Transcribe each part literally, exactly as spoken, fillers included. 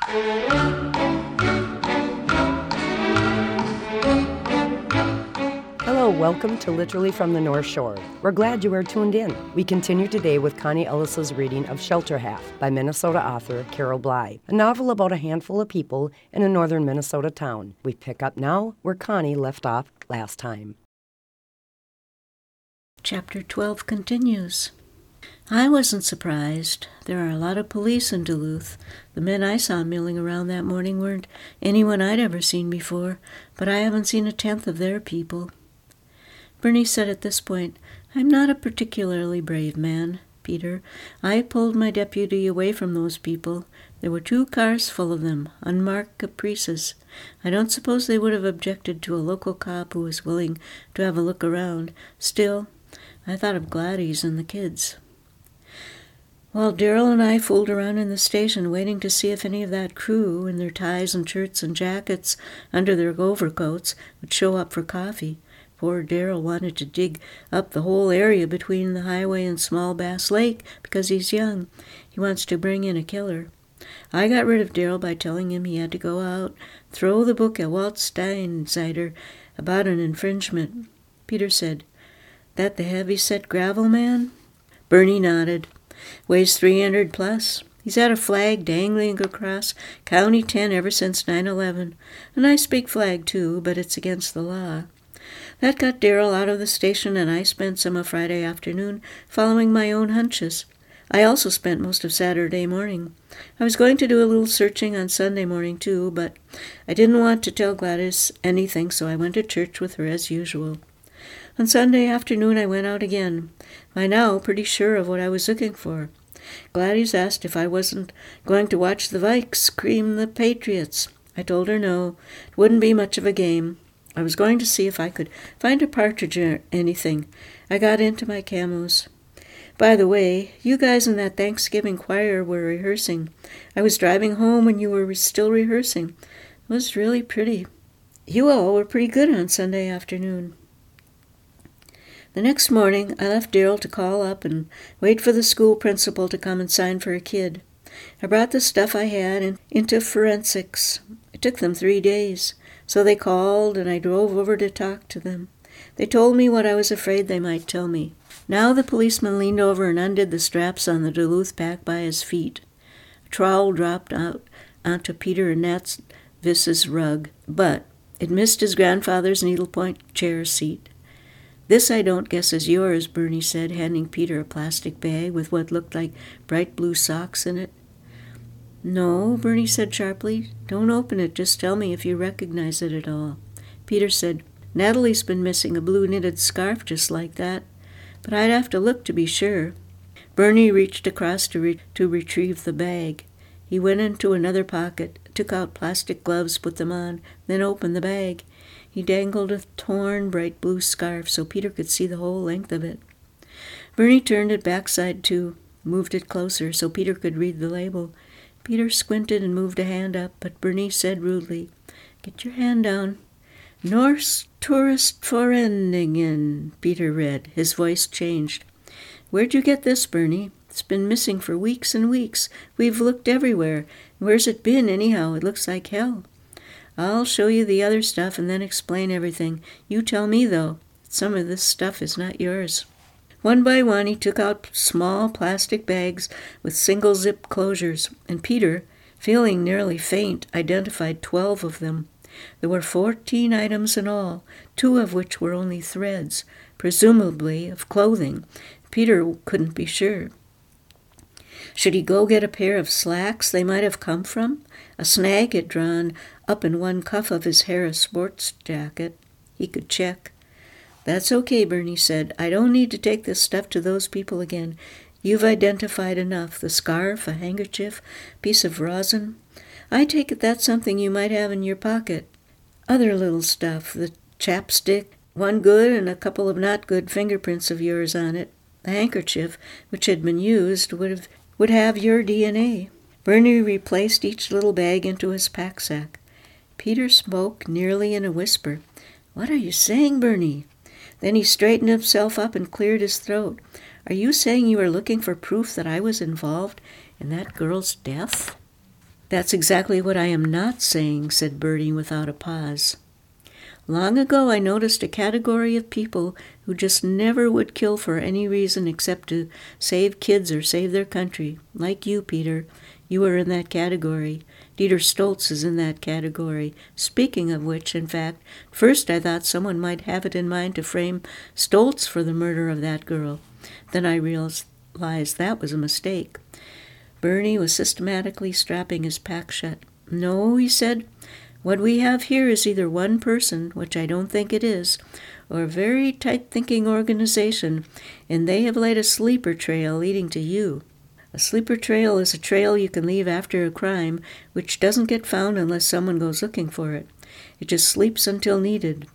Hello, welcome to Literally from the North Shore. We're glad you are tuned in. We continue today with Connie Ellis's reading of Shelter Half by Minnesota author Carol Bly, a novel about a handful of people in a northern Minnesota town. We pick up now where Connie left off last time. Chapter twelve continues. I wasn't surprised. There are a lot of police in Duluth. The men I saw milling around that morning weren't anyone I'd ever seen before, but I haven't seen a tenth of their people. Bernie said at this point, I'm not a particularly brave man, Peter. I pulled my deputy away from those people. There were two cars full of them, unmarked caprices. I don't suppose they would have objected to a local cop who was willing to have a look around. Still, I thought of Gladys and the kids. While Darrell and I fooled around in the station waiting to see if any of that crew, in their ties and shirts and jackets under their overcoats, would show up for coffee, poor Darrell wanted to dig up the whole area between the highway and Small Bass Lake because he's young. He wants to bring in a killer. I got rid of Darrell by telling him he had to go out, throw the book at Walt Steinsider about an infringement. Peter said, That the heavy-set gravel man? Bernie nodded. Weighs three hundred plus. He's had a flag dangling across County ten ever since nine eleven. A nice big flag, too, but it's against the law. That got Darrell out of the station, and I spent some of Friday afternoon following my own hunches. I also spent most of Saturday morning. I was going to do a little searching on Sunday morning, too, but I didn't want to tell Gladys anything, so I went to church with her as usual. On Sunday afternoon I went out again, by now pretty sure of what I was looking for. Gladys asked if I wasn't going to watch the Vikes cream the Patriots. I told her no, it wouldn't be much of a game. I was going to see if I could find a partridge or anything. I got into my camos. By the way, you guys in that Thanksgiving choir were rehearsing. I was driving home when you were still rehearsing. It was really pretty. You all were pretty good on Sunday afternoon. The next morning, I left Darrell to call up and wait for the school principal to come and sign for a kid. I brought the stuff I had in, into forensics. It took them three days. So they called, and I drove over to talk to them. They told me what I was afraid they might tell me. Now the policeman leaned over and undid the straps on the Duluth pack by his feet. A trowel dropped out onto Peter and Nat's Vis's rug, but it missed his grandfather's needlepoint chair seat. This I don't guess is yours, Bernie said, handing Peter a plastic bag with what looked like bright blue socks in it. No, Bernie said sharply. Don't open it. Just tell me if you recognize it at all. Peter said, Natalie's been missing a blue knitted scarf just like that, but I'd have to look to be sure. Bernie reached across to, re- to retrieve the bag. He went into another pocket, took out plastic gloves, put them on, then opened the bag. He dangled a torn, bright blue scarf so Peter could see the whole length of it. Bernie turned it backside to, moved it closer so Peter could read the label. Peter squinted and moved a hand up, but Bernie said rudely, Get your hand down. Norse Tourist Forendingen, Peter read. His voice changed. Where'd you get this, Bernie? It's been missing for weeks and weeks. We've looked everywhere. Where's it been, anyhow? It looks like hell. I'll show you the other stuff and then explain everything. You tell me, though, that some of this stuff is not yours. One by one, he took out small plastic bags with single-zip closures, and Peter, feeling nearly faint, identified twelve of them. There were fourteen items in all, two of which were only threads, presumably of clothing. Peter couldn't be sure. Should he go get a pair of slacks they might have come from? A snag had drawn up in one cuff of his Harris sports jacket. He could check. That's okay, Bernie said. I don't need to take this stuff to those people again. You've identified enough. The scarf, a handkerchief, piece of rosin. I take it that's something you might have in your pocket. Other little stuff, the chapstick, one good and a couple of not good fingerprints of yours on it. The handkerchief, which had been used, would have would have your D N A. Bernie replaced each little bag into his pack sack. Peter spoke nearly in a whisper. What are you saying, Bernie? Then he straightened himself up and cleared his throat. Are you saying you are looking for proof that I was involved in that girl's death? That's exactly what I am not saying, said Bertie without a pause. Long ago I noticed a category of people who just never would kill for any reason except to save kids or save their country. Like you, Peter. You are in that category. Dieter Stoltz is in that category. Speaking of which, in fact, first I thought someone might have it in mind to frame Stoltz for the murder of that girl. Then I realized that was a mistake. Bernie was systematically strapping his pack shut. No, he said, what we have here is either one person, which I don't think it is, or a very tight-thinking organization, and they have laid a sleeper trail leading to you. A sleeper trail is a trail you can leave after a crime, which doesn't get found unless someone goes looking for it. It just sleeps until needed.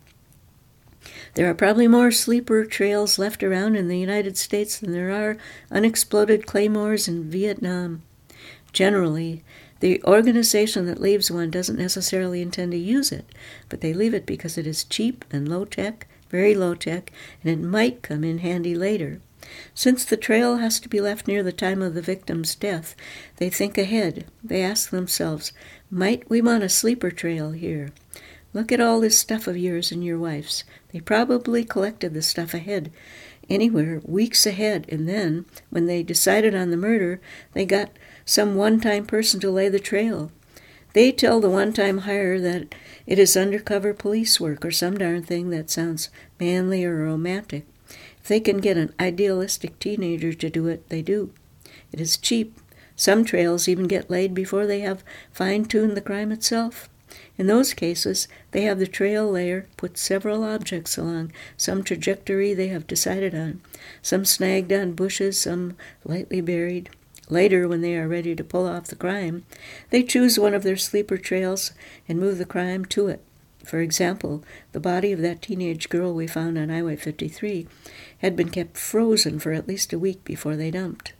There are probably more sleeper trails left around in the United States than there are unexploded claymores in Vietnam. Generally, the organization that leaves one doesn't necessarily intend to use it, but they leave it because it is cheap and low-tech, very low-tech, and it might come in handy later. Since the trail has to be left near the time of the victim's death, they think ahead. They ask themselves, might we want a sleeper trail here? Look at all this stuff of yours and your wife's. They probably collected the stuff ahead, anywhere, weeks ahead, and then, when they decided on the murder, they got some one-time person to lay the trail. They tell the one-time hire that it is undercover police work or some darn thing that sounds manly or romantic. If they can get an idealistic teenager to do it, they do. It is cheap. Some trails even get laid before they have fine-tuned the crime itself. In those cases, they have the trail layer put several objects along some trajectory they have decided on, some snagged on bushes, some lightly buried. Later, when they are ready to pull off the crime, they choose one of their sleeper trails and move the crime to it. For example, the body of that teenage girl we found on Highway fifty-three had been kept frozen for at least a week before they dumped.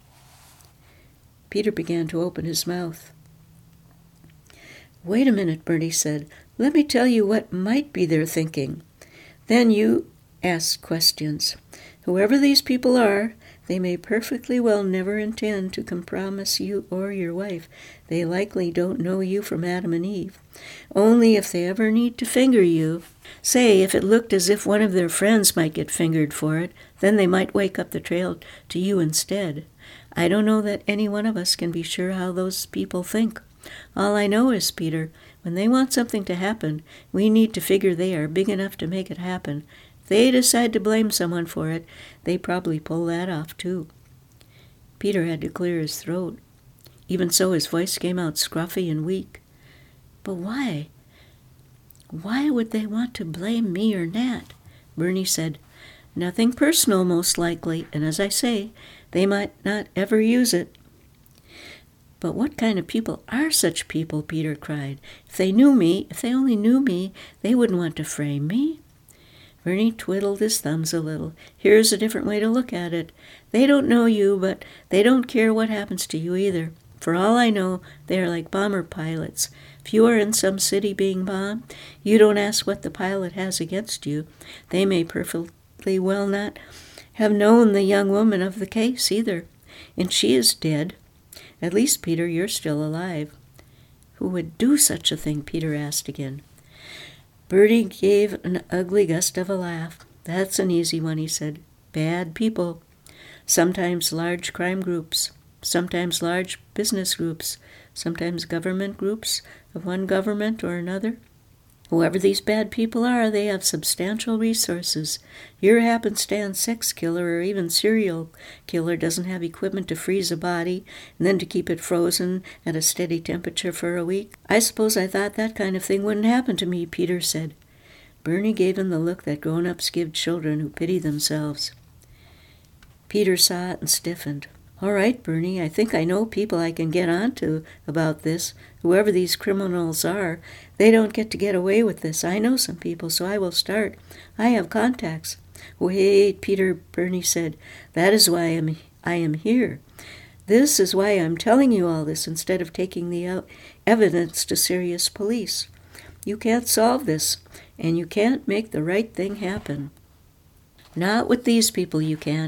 Peter began to open his mouth. Wait a minute, Bertie said. Let me tell you what might be their thinking. Then you ask questions. Whoever these people are, they may perfectly well never intend to compromise you or your wife. They likely don't know you from Adam and Eve. Only if they ever need to finger you, say if it looked as if one of their friends might get fingered for it, then they might wake up the trail to you instead. I don't know that any one of us can be sure how those people think. All I know is, Peter, when they want something to happen, we need to figure they are big enough to make it happen. If they decide to blame someone for it, they probably pull that off too. Peter had to clear his throat. Even so, his voice came out scruffy and weak. But why? Why would they want to blame me or Nat? Bernie said, nothing personal, most likely, and as I say, they might not ever use it. But what kind of people are such people? Peter cried. If they knew me, if they only knew me, they wouldn't want to frame me. Bernie twiddled his thumbs a little. Here's a different way to look at it. They don't know you, but they don't care what happens to you either. For all I know, they are like bomber pilots. If you are in some city being bombed, you don't ask what the pilot has against you. They may perfectly well not have known the young woman of the case either. And she is dead. At least, Peter, you're still alive. Who would do such a thing? Peter asked again. Bertie gave an ugly gust of a laugh. That's an easy one, he said. Bad people. Sometimes large crime groups. Sometimes large business groups. Sometimes government groups of one government or another. Whoever these bad people are, they have substantial resources. Your happenstance sex killer or even serial killer doesn't have equipment to freeze a body and then to keep it frozen at a steady temperature for a week. I suppose I thought that kind of thing wouldn't happen to me, Peter said. Bernie gave him the look that grown-ups give children who pity themselves. Peter saw it and stiffened. All right, Bernie, I think I know people I can get on to about this. Whoever these criminals are, they don't get to get away with this. I know some people, so I will start. I have contacts. Wait, Peter, Bernie said. That is why I am, I am here. This is why I'm telling you all this instead of taking the evidence to serious police. You can't solve this, and you can't make the right thing happen. Not with these people you can't.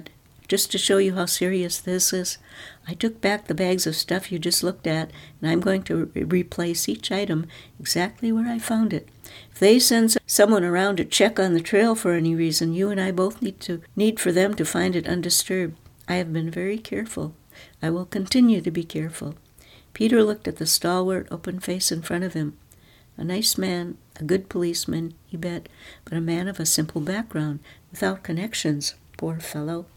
just to show you how serious this is, I took back the bags of stuff you just looked at, and I'm going to re- replace each item exactly where I found it. If they send someone around to check on the trail for any reason, you and I both need to need for them to find it undisturbed. I have been very careful. I will continue to be careful." Peter looked at the stalwart, open face in front of him. A nice man, a good policeman, you bet, but a man of a simple background, without connections, poor fellow.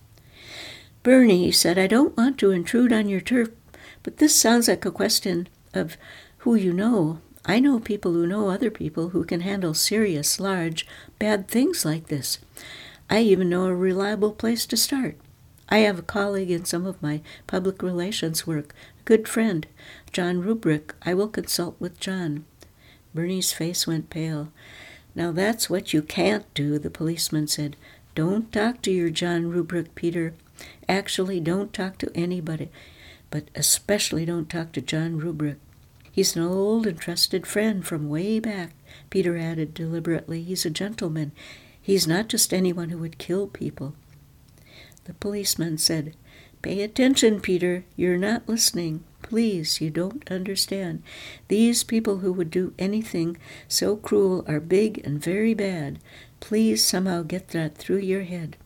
"Bernie," he said, "I don't want to intrude on your turf, but this sounds like a question of who you know. I know people who know other people who can handle serious, large, bad things like this. I even know a reliable place to start. I have a colleague in some of my public relations work, a good friend, John Rubrick. I will consult with John." Bernie's face went pale. "Now that's what you can't do," the policeman said. "Don't talk to your John Rubrick, Peter. Actually, don't talk to anybody, but especially don't talk to John Rubrick. He's an old and trusted friend from way back," Peter added deliberately. "He's a gentleman. He's not just anyone who would kill people." The policeman said, "Pay attention, Peter. You're not listening. Please, you don't understand. These people who would do anything so cruel are big and very bad. Please somehow get that through your head."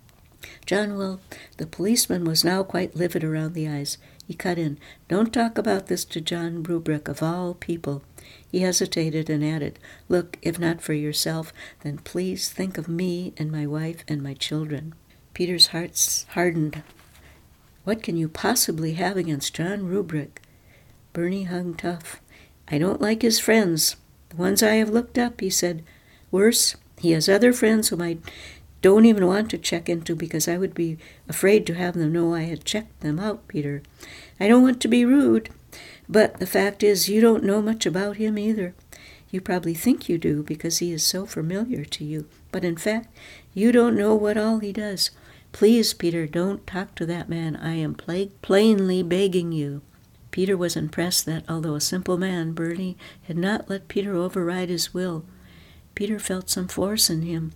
John Will, the policeman, was now quite livid around the eyes. He cut in, "Don't talk about this to John Rubrick, of all people." He hesitated and added, "Look, if not for yourself, then please think of me and my wife and my children." Peter's heart hardened. What can you possibly have against John Rubrick? Bernie hung tough. "I don't like his friends, the ones I have looked up," he said. "Worse, he has other friends whom I don't even want to check into because I would be afraid to have them know I had checked them out, Peter. I don't want to be rude, but the fact is you don't know much about him either. You probably think you do because he is so familiar to you, but in fact, you don't know what all he does. Please, Peter, don't talk to that man. I am pla- plainly begging you." Peter was impressed that, although a simple man, Bernie had not let Peter override his will. Peter felt some force in him.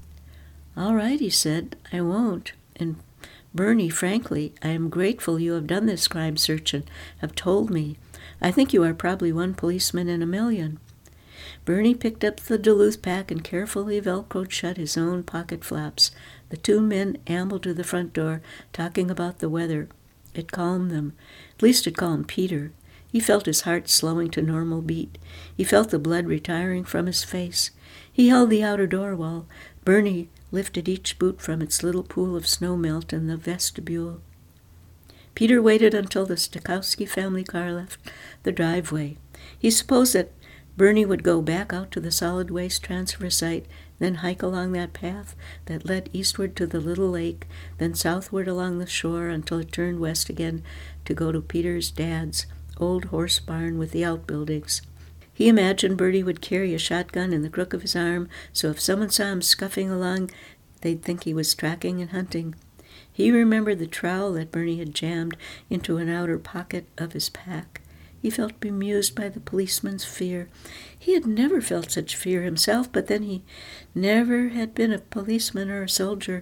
"All right," he said, "I won't. And Bernie, frankly, I am grateful you have done this crime search and have told me. I think you are probably one policeman in a million." Bernie picked up the Duluth pack and carefully velcroed shut his own pocket flaps. The two men ambled to the front door, talking about the weather. It calmed them. At least it calmed Peter. He felt his heart slowing to normal beat. He felt the blood retiring from his face. He held the outer door while Bernie lifted each boot from its little pool of snow melt in the vestibule. Peter waited until the Stokowski family car left the driveway. He supposed that Bernie would go back out to the solid waste transfer site, then hike along that path that led eastward to the little lake, then southward along the shore until it turned west again to go to Peter's dad's old horse barn with the outbuildings. He imagined Bertie would carry a shotgun in the crook of his arm, so if someone saw him scuffing along, they'd think he was tracking and hunting. He remembered the trowel that Bernie had jammed into an outer pocket of his pack. He felt bemused by the policeman's fear. He had never felt such fear himself, but then he never had been a policeman or a soldier.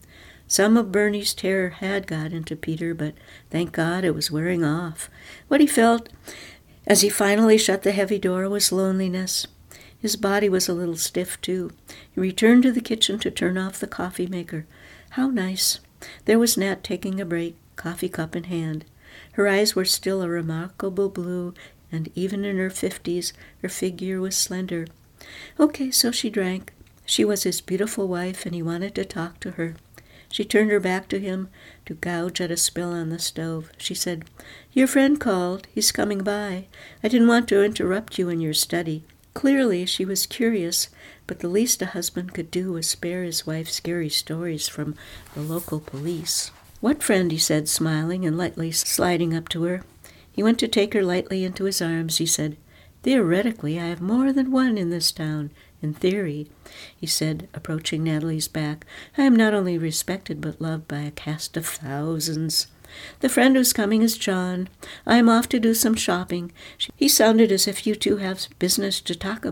Some of Bernie's terror had got into Peter, but thank God it was wearing off. What he felt as he finally shut the heavy door was loneliness. His body was a little stiff, too. He returned to the kitchen to turn off the coffee maker. How nice. There was Nat taking a break, coffee cup in hand. Her eyes were still a remarkable blue, and even in her fifties, her figure was slender. Okay, so she drank. She was his beautiful wife, and he wanted to talk to her. She turned her back to him to gouge at a spill on the stove. She said, "Your friend called. He's coming by. I didn't want to interrupt you in your study." Clearly, she was curious, but the least a husband could do was spare his wife scary stories from the local police. "What friend?" he said, smiling and lightly sliding up to her. He went to take her lightly into his arms. He said, "Theoretically, I have more than one in this town. In theory," he said, approaching Natalie's back, "I am not only respected but loved by a cast of thousands. The friend who's coming is John. I am off to do some shopping. He sounded as if you two have business to talk about."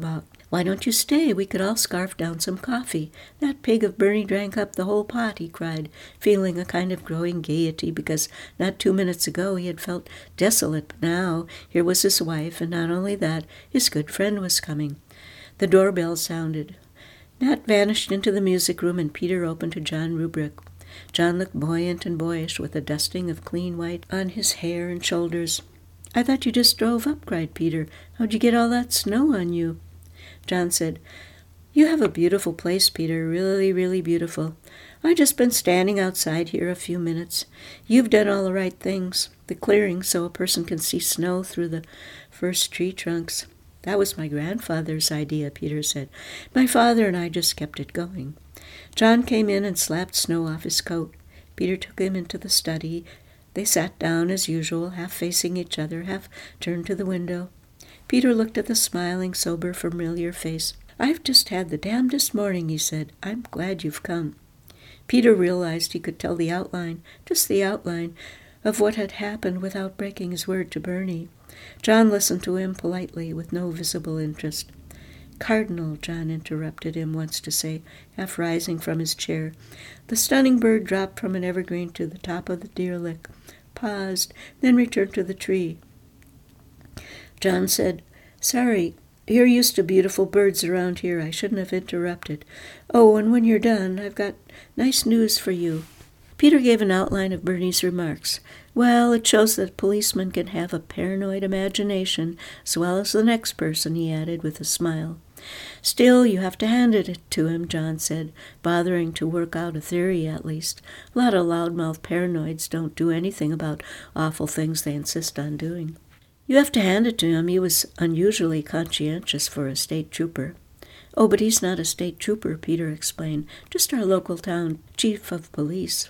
"Why don't you stay? We could all scarf down some coffee. That pig of Bernie drank up the whole pot," he cried, feeling a kind of growing gaiety, because not two minutes ago he had felt desolate, but now here was his wife, and not only that, his good friend was coming. The doorbell sounded. Nat vanished into the music room, and Peter opened to John Rubrick. John looked buoyant and boyish, with a dusting of clean white on his hair and shoulders. "I thought you just drove up," cried Peter. "How'd you get all that snow on you?" John said, "You have a beautiful place, Peter, really, really beautiful. I've just been standing outside here a few minutes. You've done all the right things, the clearing so a person can see snow through the first tree trunks." "That was my grandfather's idea," Peter said. "My father and I just kept it going." John came in and slapped snow off his coat. Peter took him into the study. They sat down as usual, half facing each other, half turned to the window. Peter looked at the smiling, sober, familiar face. "I've just had the damnedest morning," he said. "I'm glad you've come." Peter realized he could tell the outline, just the outline, of what had happened without breaking his word to Bernie. John listened to him politely, with no visible interest. "Cardinal," John interrupted him once to say, half rising from his chair. The stunning bird dropped from an evergreen to the top of the deer lick, paused, then returned to the tree. John said, "Sorry, you're used to beautiful birds around here. I shouldn't have interrupted. Oh, and when you're done, I've got nice news for you." Peter gave an outline of Bernie's remarks. "Well, it shows that policemen can have a paranoid imagination as well as the next person," he added with a smile. "Still, you have to hand it to him," John said, bothering to work out a theory at least. A lot of loudmouth paranoids don't do anything about awful things they insist on doing. "You have to hand it to him. He was unusually conscientious for a state trooper." "Oh, but he's not a state trooper," Peter explained. "Just our local town chief of police."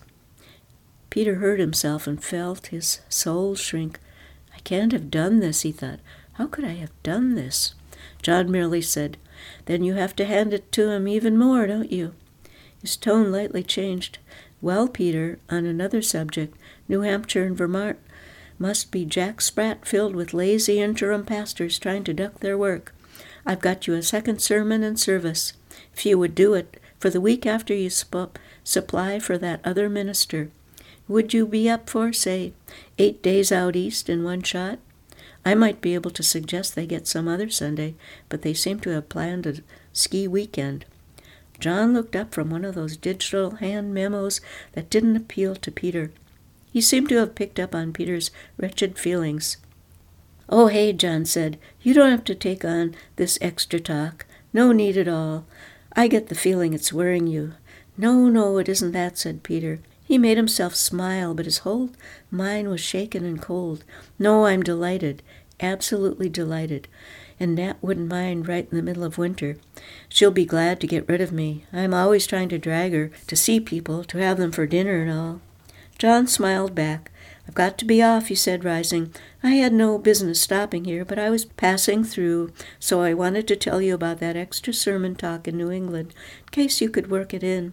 Peter heard himself and felt his soul shrink. "I can't have done this," he thought. "How could I have done this?" John merely said, "Then you have to hand it to him even more, don't you?" His tone lightly changed. "Well, Peter, on another subject, New Hampshire and Vermont must be jack sprat filled with lazy interim pastors trying to duck their work. I've got you a second sermon and service, if you would do it, for the week after you sp- supply for that other minister. Would you be up for, say, eight days out east in one shot? I might be able to suggest they get some other Sunday, but they seem to have planned a ski weekend." John looked up from one of those digital hand memos that didn't appeal to Peter. He seemed to have picked up on Peter's wretched feelings. "Oh, hey," John said, "you don't have to take on this extra talk. No need at all. I get the feeling it's worrying you." "No, no, it isn't that," said Peter. He made himself smile, but his whole mind was shaken and cold. "No, I'm delighted, absolutely delighted. And Nat wouldn't mind right in the middle of winter. She'll be glad to get rid of me. I'm always trying to drag her to see people, to have them for dinner and all." John smiled back. "I've got to be off," he said, rising. "I had no business stopping here, but I was passing through, so I wanted to tell you about that extra sermon talk in New England, in case you could work it in."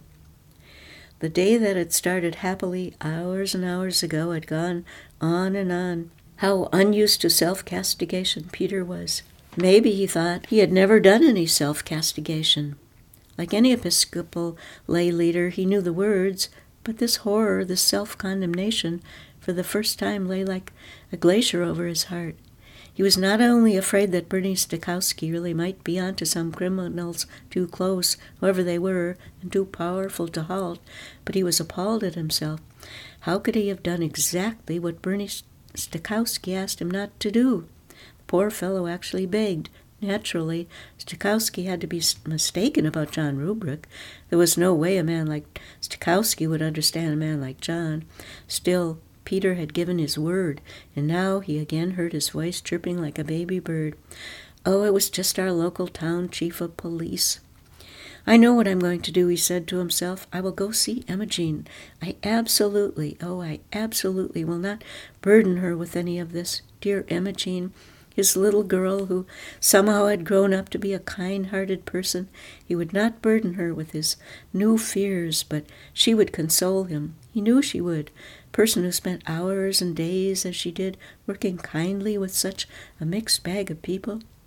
The day that had started happily hours and hours ago had gone on and on. How unused to self-castigation Peter was. Maybe, he thought, he had never done any self-castigation. Like any Episcopal lay leader, he knew the words, but this horror, this self-condemnation, for the first time lay like a glacier over his heart. He was not only afraid that Bernie Stokowski really might be onto some criminals too close, whoever they were, and too powerful to halt, but he was appalled at himself. How could he have done exactly what Bernie Stokowski asked him not to do? The poor fellow actually begged. Naturally, Stokowski had to be mistaken about John Rubrick. There was no way a man like Stokowski would understand a man like John. Still, Peter had given his word, and now he again heard his voice chirping like a baby bird. Oh, it was just our local town chief of police. "I know what I'm going to do," he said to himself. "I will go see Imogene. I absolutely, oh, I absolutely will not burden her with any of this. Dear Imogene, his little girl who somehow had grown up to be a kind-hearted person. He would not burden her with his new fears, but she would console him. He knew she would. A person who spent hours and days, as she did, working kindly with such a mixed bag of people.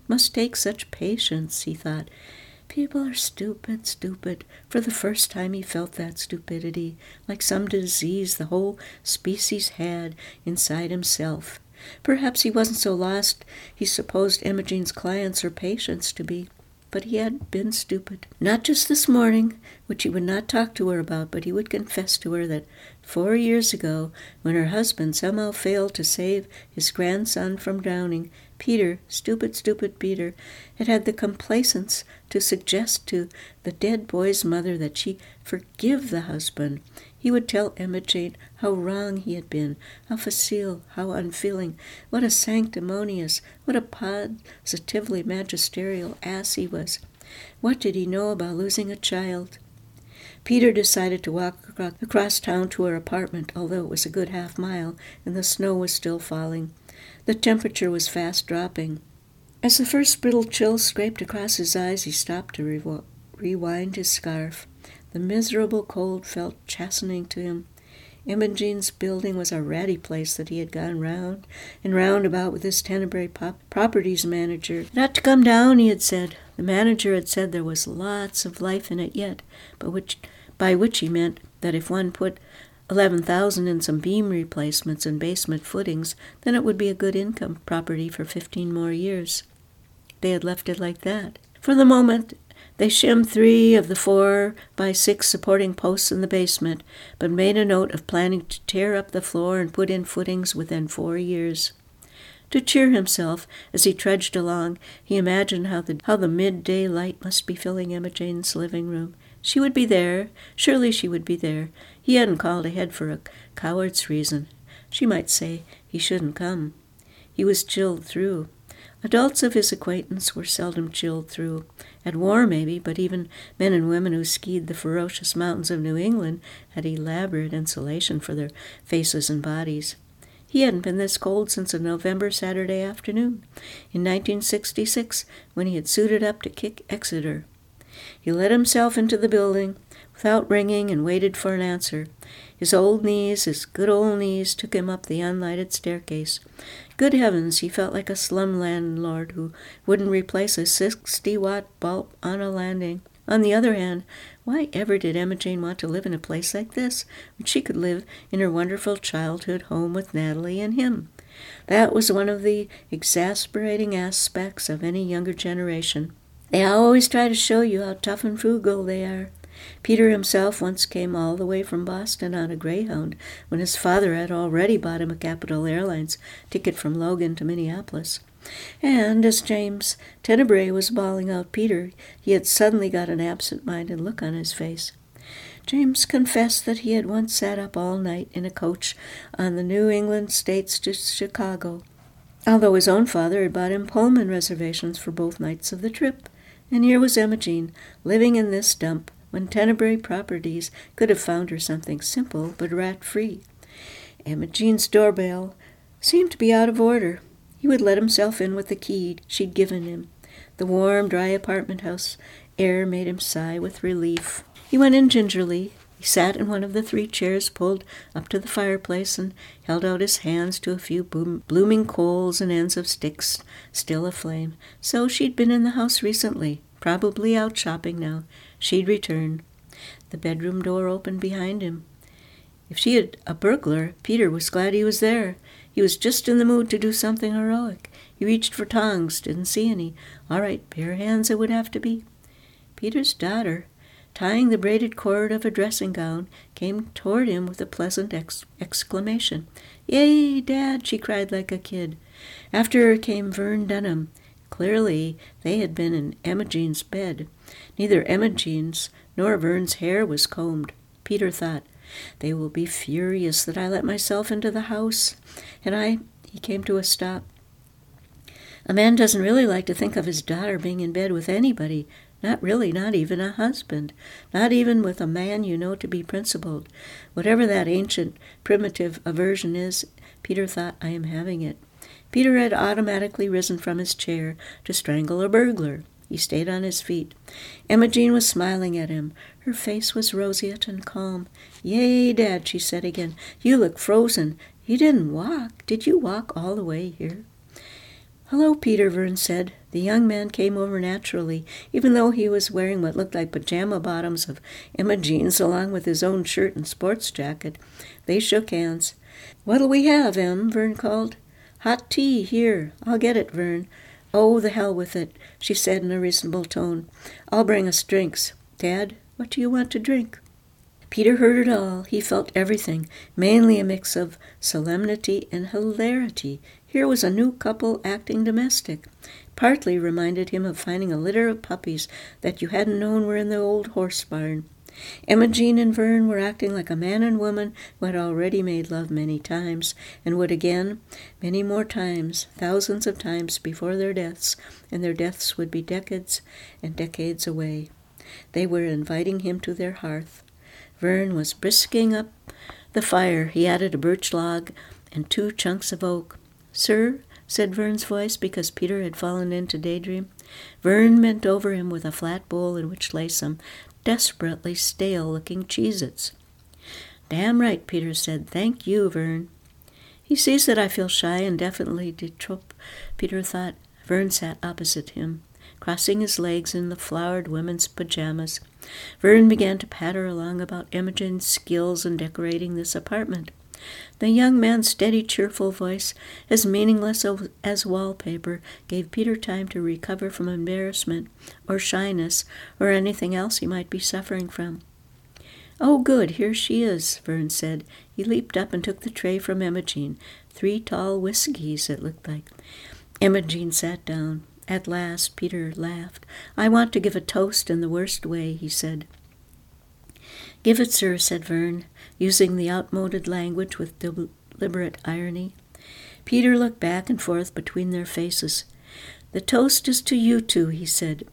must take such patience, he thought. People are stupid, stupid. For the first time he felt that stupidity, like some disease the whole species had inside himself. Perhaps he wasn't so lost he supposed Imogene's clients or patients to be, but he had been stupid. Not just this morning, which he would not talk to her about, but he would confess to her that four years ago, when her husband somehow failed to save his grandson from drowning, Peter, stupid, stupid Peter, had had the complacence to suggest to the dead boy's mother that she forgive the husband. He would tell Imogen how wrong he had been, how facile, how unfeeling, what a sanctimonious, what a positively magisterial ass he was. What did he know about losing a child? Peter decided to walk across town to her apartment, although it was a good half mile and the snow was still falling. The temperature was fast dropping. As the first brittle chill scraped across his eyes, he stopped to re- rewind his scarf. The miserable cold felt chastening to him. Imogen's building was a ratty place that he had gone round and round about with his Tenebrae pop- properties manager. Not to come down, he had said. The manager had said there was lots of life in it yet, but which, by which he meant that if one put eleven thousand in some beam replacements and basement footings, then it would be a good income property for fifteen more years. They had left it like that. For the moment, they shimmed three of the four by six supporting posts in the basement, but made a note of planning to tear up the floor and put in footings within four years. To cheer himself, as he trudged along, he imagined how the, how the midday light must be filling Imogen's living room. She would be there. Surely she would be there. He hadn't called ahead for a coward's reason. She might say he shouldn't come. He was chilled through. Adults of his acquaintance were seldom chilled through. At war, maybe, but even men and women who skied the ferocious mountains of New England had elaborate insulation for their faces and bodies. He hadn't been this cold since a November Saturday afternoon in nineteen sixty-six, when he had suited up to kick Exeter. He let himself into the building without ringing and waited for an answer. His old knees, his good old knees, took him up the unlighted staircase. Good heavens, he felt like a slum landlord who wouldn't replace a sixty-watt bulb on a landing. On the other hand, why ever did Imogen want to live in a place like this, when she could live in her wonderful childhood home with Natalie and him? That was one of the exasperating aspects of any younger generation. They always try to show you how tough and frugal they are. Peter himself once came all the way from Boston on a Greyhound, when his father had already bought him a Capital Airlines ticket from Logan to Minneapolis. And as James Tenebrae was bawling out Peter, he had suddenly got an absent-minded look on his face. James confessed that he had once sat up all night in a coach on the New England States to Chicago, although his own father had bought him Pullman reservations for both nights of the trip. And here was Imogen, living in this dump, when Tenebrae Properties could have found her something simple but rat-free. Imogen's doorbell seemed to be out of order. He would let himself in with the key she'd given him. The warm, dry apartment house air made him sigh with relief. He went in gingerly. He sat in one of the three chairs pulled up to the fireplace and held out his hands to a few boom, blooming coals and ends of sticks still aflame. So she'd been in the house recently, probably out shopping now. She'd return. The bedroom door opened behind him. If she had a burglar, Peter was glad he was there. He was just in the mood to do something heroic. He reached for tongs, didn't see any. All right, bare hands it would have to be. Peter's daughter, tying the braided cord of a dressing gown, came toward him with a pleasant ex- exclamation. "Yay, Dad!" she cried like a kid. After her came Vern Dunham. Clearly, they had been in Imogen's bed. Neither Imogen's nor Vern's hair was combed. Peter thought, "They will be furious that I let myself into the house." And I, he came to a stop. A man doesn't really like to think of his daughter being in bed with anybody. Not really, not even a husband. Not even with a man you know to be principled. Whatever that ancient, primitive aversion is, Peter thought, I am having it. Peter had automatically risen from his chair to strangle a burglar. He stayed on his feet. Imogen was smiling at him. Her face was roseate and calm. "Yay, Dad," she said again. "You look frozen. You didn't walk. Did you walk all the way here?" "Hello, Peter," Vern said. The young man came over naturally, even though he was wearing what looked like pajama bottoms of Emma jeans along with his own shirt and sports jacket. They shook hands. "What'll we have, Em?" Vern called. "Hot tea, here. I'll get it, Vern." "Oh, the hell with it," she said in a reasonable tone. "I'll bring us drinks. Dad, what do you want to drink?" Peter heard it all. He felt everything, mainly a mix of solemnity and hilarity. Here was a new couple acting domestic. Partly reminded him of finding a litter of puppies that you hadn't known were in the old horse barn. Emma Jean and Vern were acting like a man and woman who had already made love many times, and would again, many more times, thousands of times before their deaths, and their deaths would be decades and decades away. They were inviting him to their hearth. Vern was brisking up the fire. He added a birch log and two chunks of oak. "Sir," said Vern's voice, because Peter had fallen into daydream. Vern bent over him with a flat bowl in which lay some desperately stale-looking Cheez-Its. "Damn right," Peter said. "Thank you, Vern." He sees that I feel shy and definitely de trop, Peter thought. Vern sat opposite him, crossing his legs in the flowered women's pajamas. Vern began to patter along about Imogen's skills in decorating this apartment. The young man's steady, cheerful voice, as meaningless as wallpaper, gave Peter time to recover from embarrassment or shyness or anything else he might be suffering from. "Oh, good, here she is," Vern said. He leaped up and took the tray from Imogen. Three tall whiskeys, it looked like. Imogen sat down. At last, Peter laughed. "I want to give a toast in the worst way," he said. "Give it, sir," said Vern, using the outmoded language with deliberate irony. Peter looked back and forth between their faces. "The toast is to you two," he said.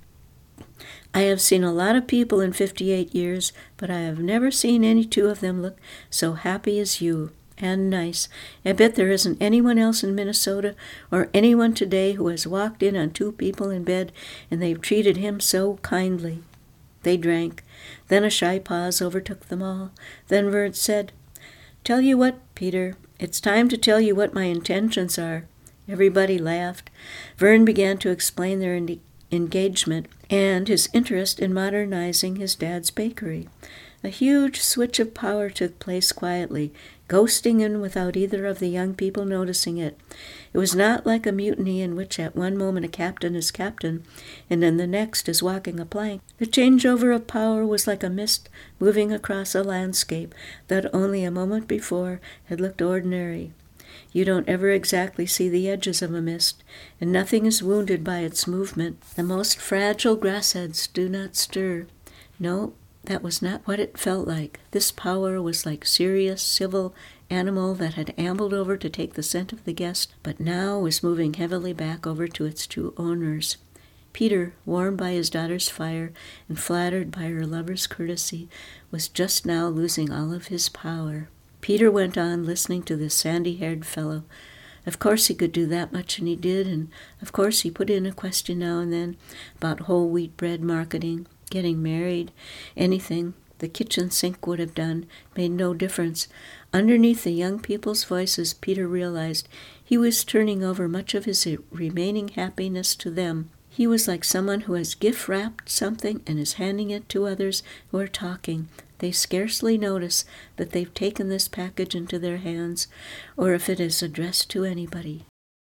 "I have seen a lot of people in fifty-eight years, but I have never seen any two of them look so happy as you. And nice. I bet there isn't anyone else in Minnesota or anyone today who has walked in on two people in bed and they've treated him so kindly." They drank. Then a shy pause overtook them all. Then Vern said, "Tell you what, Peter, it's time to tell you what my intentions are." Everybody laughed. Vern began to explain their en- engagement and his interest in modernizing his dad's bakery. A huge switch of power took place quietly, ghosting in without either of the young people noticing it. It was not like a mutiny in which at one moment a captain is captain, and in the next is walking a plank. The changeover of power was like a mist moving across a landscape that only a moment before had looked ordinary. You don't ever exactly see the edges of a mist, and nothing is wounded by its movement. The most fragile grassheads do not stir. No, that was not what it felt like. This power was like serious, civil animal that had ambled over to take the scent of the guest, but now was moving heavily back over to its two owners. Peter, warmed by his daughter's fire and flattered by her lover's courtesy, was just now losing all of his power. Peter went on listening to this sandy-haired fellow. Of course he could do that much, and he did, and of course he put in a question now and then about whole wheat bread marketing, getting married, anything the kitchen sink would have done, made no difference. Underneath the young people's voices, Peter realized he was turning over much of his remaining happiness to them. He was like someone who has gift-wrapped something and is handing it to others who are talking. They scarcely notice that they've taken this package into their hands, or if it is addressed to anybody.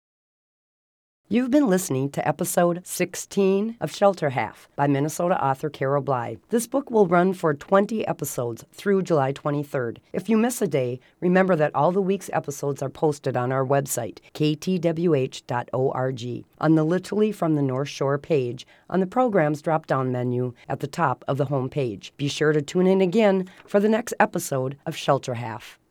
You've been listening to episode sixteen of Shelter Half by Minnesota author Carol Bly. This book will run for twenty episodes through July twenty-third. If you miss a day, remember that all the week's episodes are posted on our website, k t w h dot org, on the Literally from the North Shore page on the Programs drop-down menu at the top of the home page. Be sure to tune in again for the next episode of Shelter Half.